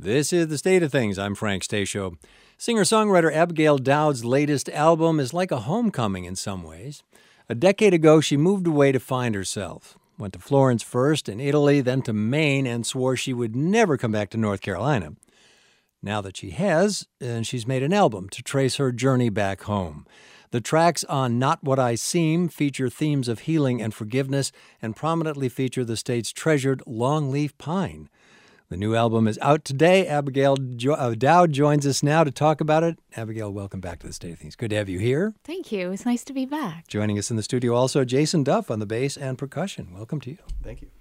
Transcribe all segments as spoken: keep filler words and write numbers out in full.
This is The State of Things. I'm Frank Stasio. Singer-songwriter Abigail Dowd's latest album is like a homecoming in some ways. A decade ago, she moved away to find herself. Went to Florence first, in Italy, then to Maine, and swore she would never come back to North Carolina. Now that she has, and she's made an album to trace her journey back home. The tracks on Not What I Seem feature themes of healing and forgiveness and prominently feature the state's treasured longleaf pine. The new album is out today. Abigail jo- uh, Dowd joins us now to talk about it. Abigail, welcome back to The State of Things. Good to have you here. Thank you. It's nice to be back. Joining us in the studio also, Jason Duff on the bass and percussion. Welcome to you. Thank you.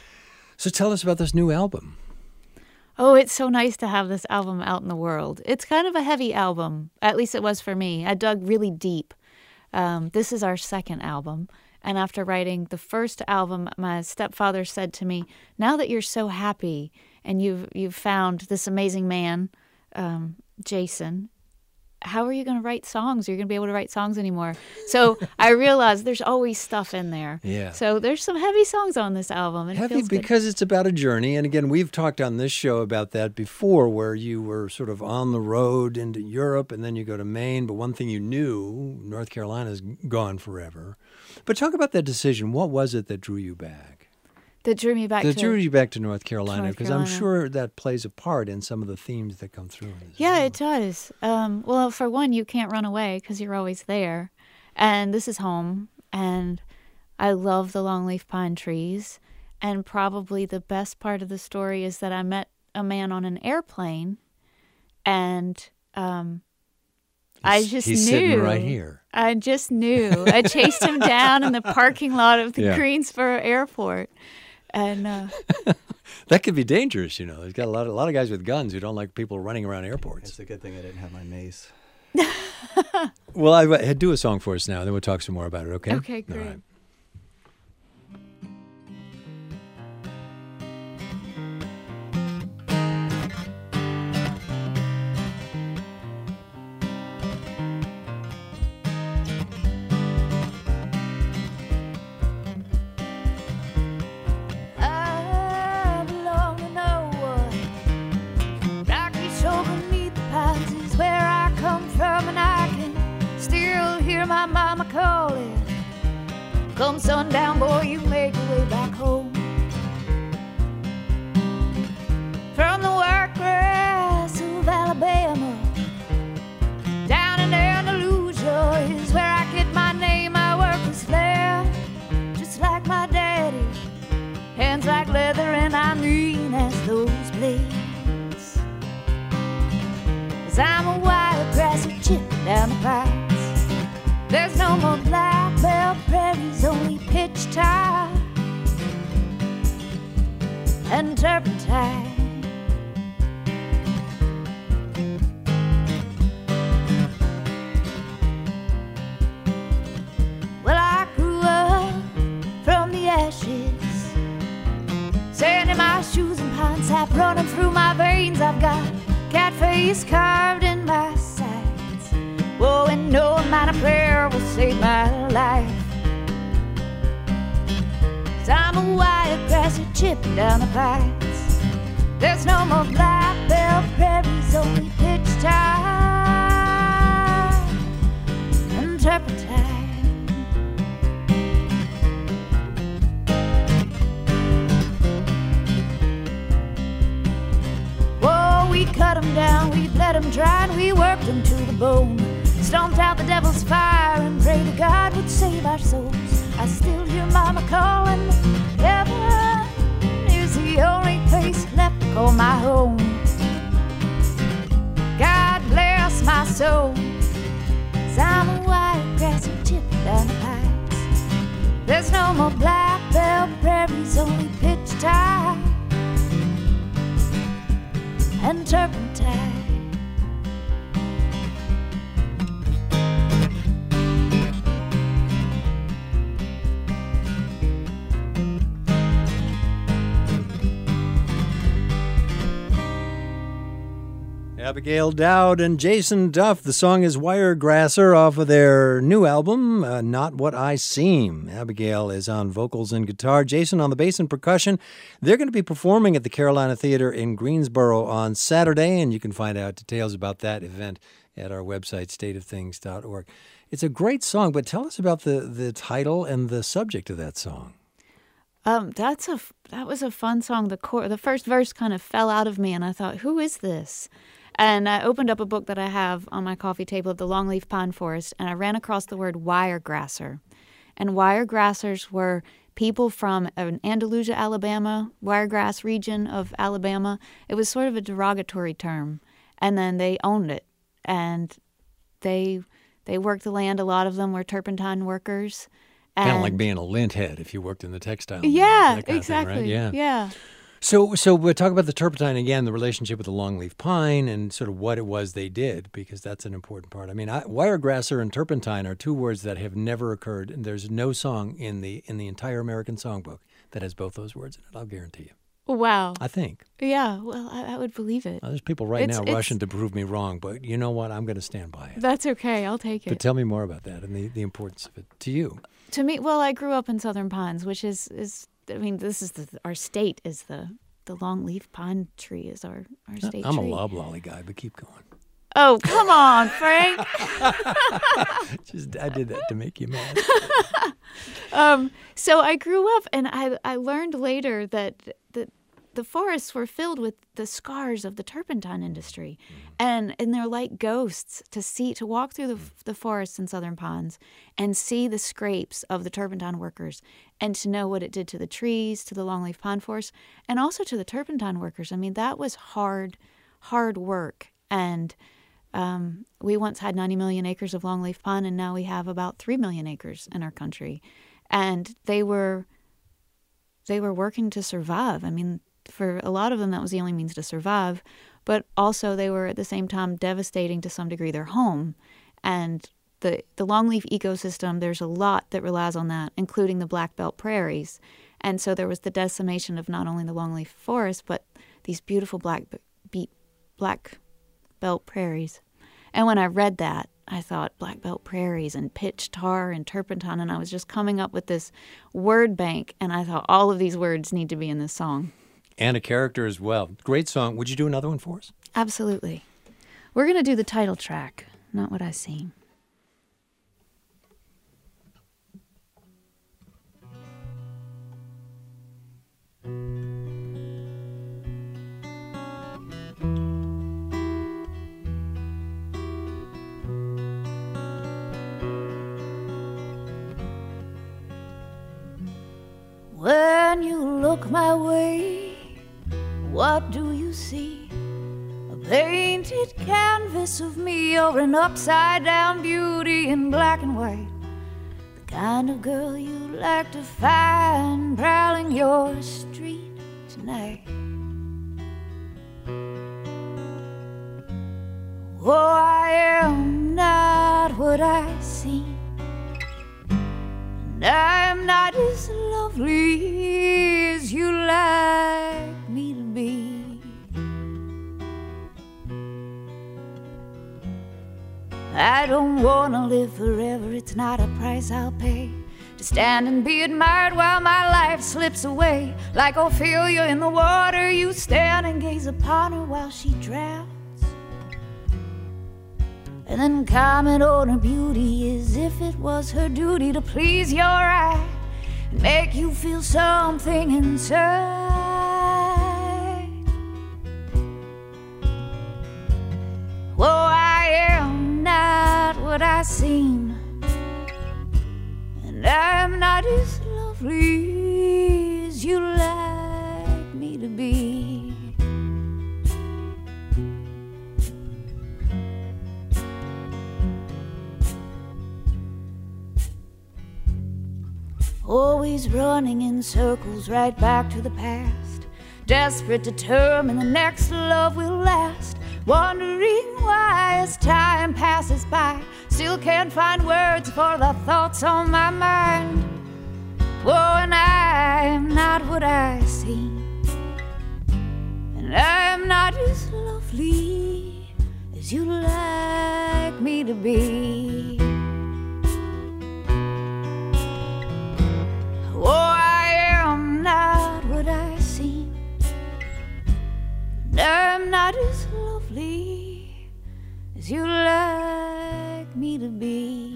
So tell us about this new album. Oh, it's so nice to have this album out in the world. It's kind of a heavy album. At least it was for me. I dug really deep. Um, this is our second album. And after writing the first album, my stepfather said to me, now that you're so happy and you've, you've found this amazing man, um, Jason, how are you going to write songs? Are you going to be able to write songs anymore? So I realized there's always stuff in there. Yeah. So there's some heavy songs on this album. And Heavy it feels because good. It's about a journey. And again, we've talked on this show about that before, where you were sort of on the road into Europe and then you go to Maine. But one thing you knew, North Carolina's gone forever. But talk about that decision. What was it that drew you back? That drew me back that to... drew you back to North Carolina, because I'm Carolina. sure that plays a part in some of the themes that come through. In this Yeah, album. it does. Um, well, for one, you can't run away because you're always there. And this is home. And I love the longleaf pine trees. And probably the best part of the story is that I met a man on an airplane. And um, I He's- just he's knew. sitting right here. I just knew. I chased him down in the parking lot of the Yeah. Greensboro Airport. And uh, That could be dangerous, you know. There's got a lot, of, a lot of guys with guns who don't like people running around airports. It's a good thing I didn't have my mace. Well, I, I do a song for us now, then we'll talk some more about it, okay? okay, All great. right. I belong to no one. Rocky shore beneath the pines is where I come from, and I can still hear my mama calling. Come sundown, boy, you make your way back home. From the white grass of Alabama down in Andalusia is where I get my name. I work this land just like my daddy. Hands like leather and I'm green as those blades. 'Cause I'm a wild grassy chick down the pines. There's no more black belt prairies, only pitch tide and turpentine. Well, I grew up from the ashes, sand in my shoes and pine sap running through my veins. I've got cat face carved in my sides. Whoa, and no amount of prayer will save my life. 'Cause I'm a wild grassy chip down the pines. There's no more black belt prairies, only pitch tide and turpentine. We cut them down, we bled them dry, and we worked them to the bone. Stomped out the devil's fire and prayed to God would save our souls. I still hear mama calling. Heaven is the only place left to call my home. God bless my soul, 'cause I'm a white grassy chip down the pines. There's no more black belt prairies, only pitch tide and turpentine. Abigail Dowd and Jason Duff. The song is Wiregrasser off of their new album, uh, Not What I Seem. Abigail is on vocals and guitar, Jason on the bass and percussion. They're going to be performing at the Carolina Theater in Greensboro on Saturday, and you can find out details about that event at our website, state of things dot org. It's a great song, but tell us about the, the title and the subject of that song. Um, that's a that was a fun song. The chor- the first verse kind of fell out of me, and I thought, who is this? And I opened up a book that I have on my coffee table of the longleaf pine forest, and I ran across the word wiregrasser. And wiregrassers were people from an Andalusia, Alabama, wiregrass region of Alabama. It was sort of a derogatory term. And then they owned it. And they they worked the land. A lot of them were turpentine workers. Kind of like being a lint head if you worked in the textile. Yeah, exactly. Thing, right? Yeah. Yeah. So, so we'll talk about the turpentine again, the relationship with the longleaf pine, and sort of what it was they did, because that's an important part. I mean, I, wiregrasser and turpentine are two words that have never occurred, and there's no song in the in the entire American songbook that has both those words in it. I'll guarantee you. Wow. I think. Yeah. Well, I, I would believe it. Well, there's people right it's, now it's, rushing to prove me wrong, but you know what? I'm going to stand by it. That's okay. I'll take it. But tell me more about that and the, the importance of it to you. To me, well, I grew up in Southern Pines, which is is I mean, this is the, our state is the. The longleaf pine tree is our, our state I'm tree. I'm a loblolly guy, but keep going. Oh, come on, Frank. Just I did that to make you mad. um, so I grew up, and I I learned later that that the forests were filled with the scars of the turpentine industry, mm. and and they're like ghosts to see to walk through the the forests in Southern Pines and see the scrapes of the turpentine workers, and to know what it did to the trees, to the longleaf pine forest, and also to the turpentine workers. I mean, that was hard, hard work. And um, we once had ninety million acres of longleaf pine, and now we have about three million acres in our country. And they were, they were working to survive. I mean, for a lot of them, that was the only means to survive. But also they were at the same time devastating to some degree their home. And the the longleaf ecosystem, there's a lot that relies on that, including the black belt prairies. And so there was the decimation of not only the longleaf forest, but these beautiful black be, black belt prairies. And when I read that, I thought black belt prairies and pitch tar and turpentine, and I was just coming up with this word bank, and I thought all of these words need to be in this song. And a character as well. Great song. Would you do another one for us? Absolutely. We're going to do the title track, Not What I Seem. When you look my way, what do you see? A painted canvas of me, or an upside-down beauty in black and white? The kind of girl you like to find prowling your street tonight. Oh, I am not what I seem, and I'm not as lovely as you like me to be. I don't wanna live forever, it's not a price I'll pay to stand and be admired while my life slips away. Like Ophelia in the water, you stand and gaze upon her while she drowns, and then comment on her beauty as if it was her duty to please your eye and make you feel something inside. Oh, I am not what I seem, and I'm not as lovely as you like me to be. Always running in circles right back to the past, desperate, determined the next love will last. Wondering why as time passes by, still can't find words for the thoughts on my mind. Oh, and I am not what I seem, and I am not as lovely as you'd like me to be. Oh, I am not what I seem, and I'm not as lovely as you'd like me to be.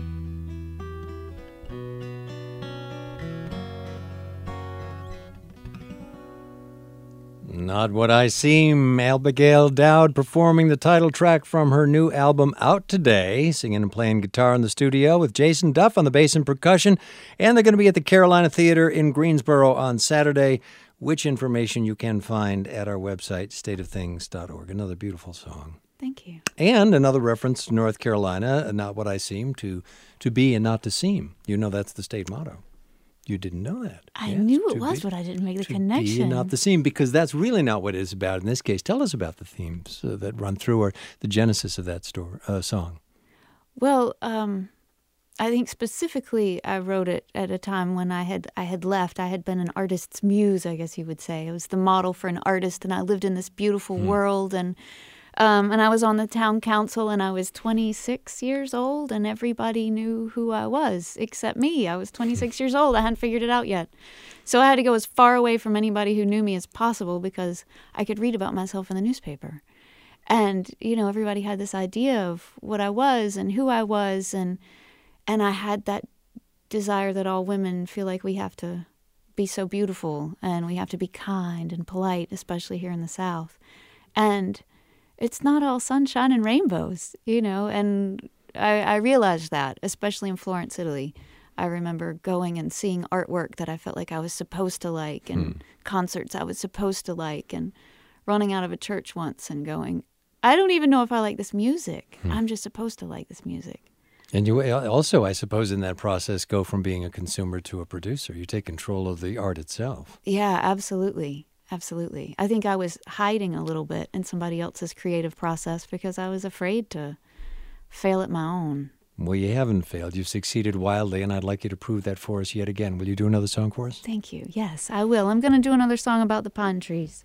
Not What I Seem, Abigail Dowd performing the title track from her new album out today, singing and playing guitar in the studio with Jason Duff on the bass and percussion, and they're going to be at the Carolina Theater in Greensboro on Saturday, which information you can find at our website, state of things dot org. Another beautiful song. Thank you. And another reference to North Carolina, Not What I Seem, to, to be and not to seem. You know that's the state motto. You didn't know that. I Yes, knew it to was, be- but I didn't make the to connection. Be and not the seam, because that's really not what it's about in this case. Tell us about the themes uh, that run through, or the genesis of that story, uh, song. Well, um, I think specifically I wrote it at a time when I had I had left. I had been an artist's muse, I guess you would say. I was the model for an artist, and I lived in this beautiful world, and um, and I was on the town council, and I was twenty-six years old, and everybody knew who I was except me. I was twenty-six years old. I hadn't figured it out yet. So I had to go as far away from anybody who knew me as possible because I could read about myself in the newspaper. And, you know, everybody had this idea of what I was and who I was, and and I had that desire that all women feel like we have to be so beautiful and we have to be kind and polite, especially here in the South. And it's not all sunshine and rainbows, you know, and I, I realized that, especially in Florence, Italy. I remember going and seeing artwork that I felt like I was supposed to like, and Hmm. concerts I was supposed to like, and running out of a church once and going, I don't even know if I like this music. I'm just supposed to like this music. And you also, I suppose, in that process, go from being a consumer to a producer. You take control of the art itself. Yeah, absolutely. Absolutely. I think I was hiding a little bit in somebody else's creative process because I was afraid to fail at my own. Well, you haven't failed. You've succeeded wildly, and I'd like you to prove that for us yet again. Will you do another song for us? Thank you. Yes, I will. I'm going to do another song about the pine trees.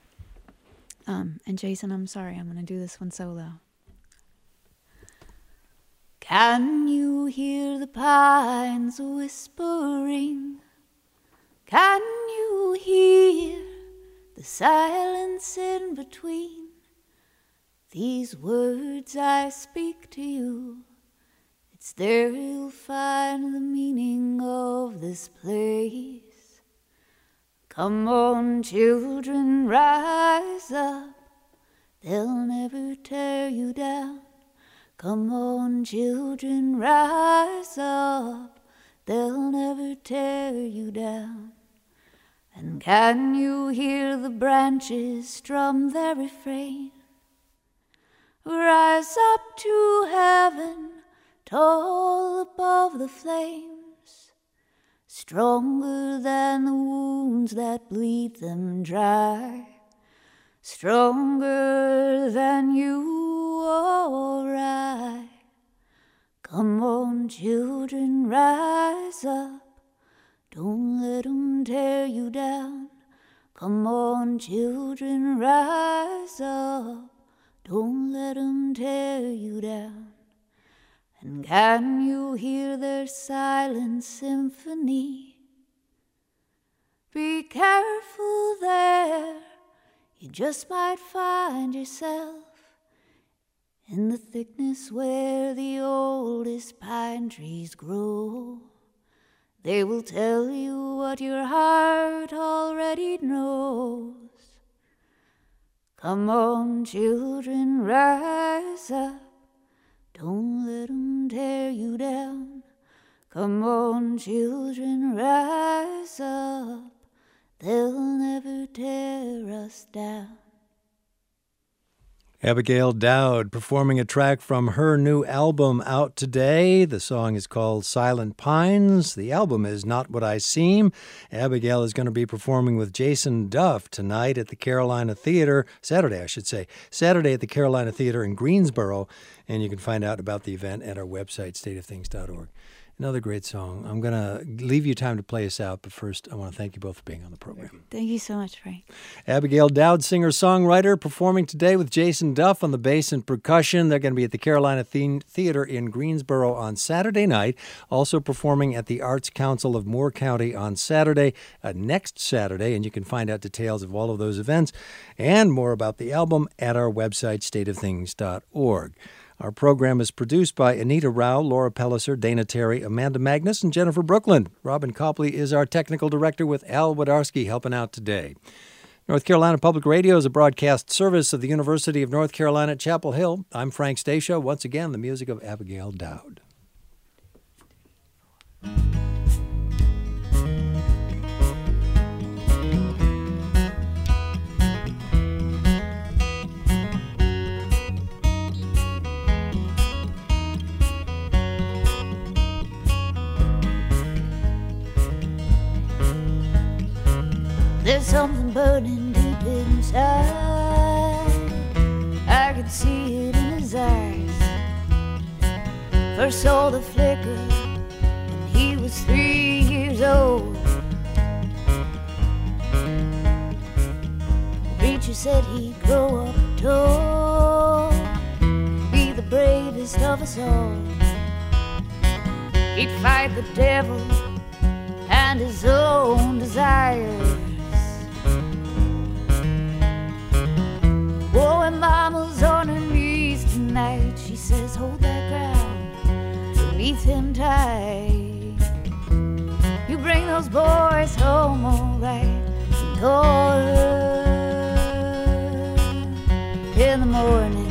Um, and Jason, I'm sorry, I'm going to do this one solo. Can you hear the pines whispering? Can you hear the silence in between these words I speak to you? It's there you'll find the meaning of this place. Come on, children, rise up. They'll never tear you down. Come on, children, rise up. They'll never tear you down. And can you hear the branches strum their refrain? Rise up to heaven, tall above the flames, stronger than the wounds that bleed them dry, stronger than you or I. Come on, children, rise up. Don't let 'em tear you down. Come on, children, rise up. Don't let 'em tear you down. And can you hear their silent symphony? Be careful there. You just might find yourself in the thickness where the oldest pine trees grow. They will tell you what your heart already knows. Come on, children, rise up. Don't let 'em tear you down. Come on, children, rise up. They'll never tear us down. Abigail Dowd performing a track from her new album out today. The song is called Silent Pines. The album is Not What I Seem. Abigail is going to be performing with Jason Duff tonight at the Carolina Theater, Saturday, I should say, Saturday at the Carolina Theater in Greensboro. And you can find out about the event at our website, state of things dot org. Another great song. I'm going to leave you time to play us out, but first I want to thank you both for being on the program. Thank you so much, Frank. Abigail Dowd, singer-songwriter, performing today with Jason Duff on the bass and percussion. They're going to be at the Carolina Theater in Greensboro on Saturday night, also performing at the Arts Council of Moore County on Saturday, uh, next Saturday, and you can find out details of all of those events and more about the album at our website, state of things dot org. Our program is produced by Anita Rao, Laura Pelliser, Dana Terry, Amanda Magnus, and Jennifer Brooklyn. Robin Copley is our technical director with Al Wadarski helping out today. North Carolina Public Radio is a broadcast service of the University of North Carolina at Chapel Hill. I'm Frank Stasio. Once again, the music of Abigail Dowd. There's something burning deep inside. I could see it in his eyes. First saw the flicker when he was three years old. The preacher said he'd grow up tall, be the bravest of us all. He'd fight the devil and his own desires. Oh, and Mama's on her knees tonight. She says, hold that ground beneath him tight. You bring those boys home all right. Call her in the morning.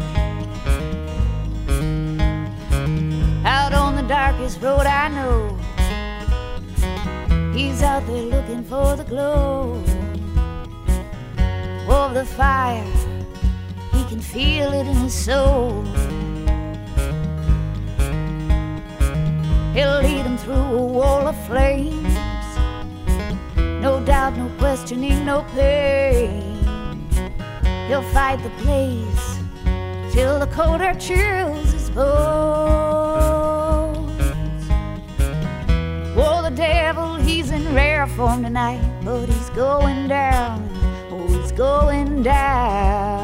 Out on the darkest road I know, he's out there looking for the glow of the fire. He can feel it in his soul. He'll lead him through a wall of flames. No doubt, no questioning, no pain. He'll fight the blaze till the cold air chills his bones. Oh, the devil, he's in rare form tonight, but he's going down. Oh, he's going down.